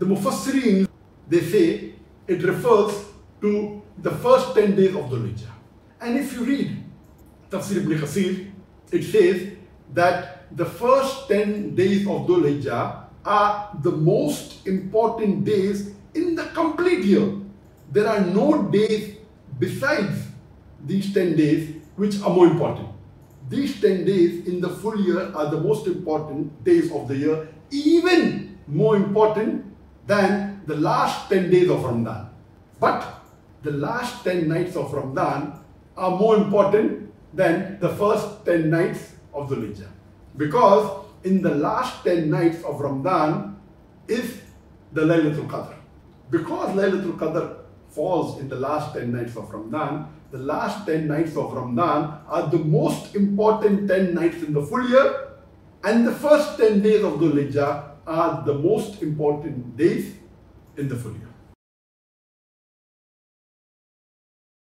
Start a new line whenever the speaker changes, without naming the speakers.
The Mufassirin, they say it refers to the first 10 days of Dhul Hijjah. And if you read Tafsir ibn Kathir, it says that the first 10 days of Dhul Hijjah are the most important days in the complete year. There are no days besides these 10 days which are more important. These 10 days in the full year are the most important days of the year, even more important than the last 10 days of Ramadan. But the last 10 nights of Ramadan are more important than the first 10 nights of Dhul Hijjah. Because in the last 10 nights of Ramadan is the Laylatul Qadr. Because Laylatul Qadr falls in the last 10 nights of Ramadan, the last 10 nights of Ramadan are the most important 10 nights in the full year, and the first 10 days of Dhul Hijjah are the most important days in the full year.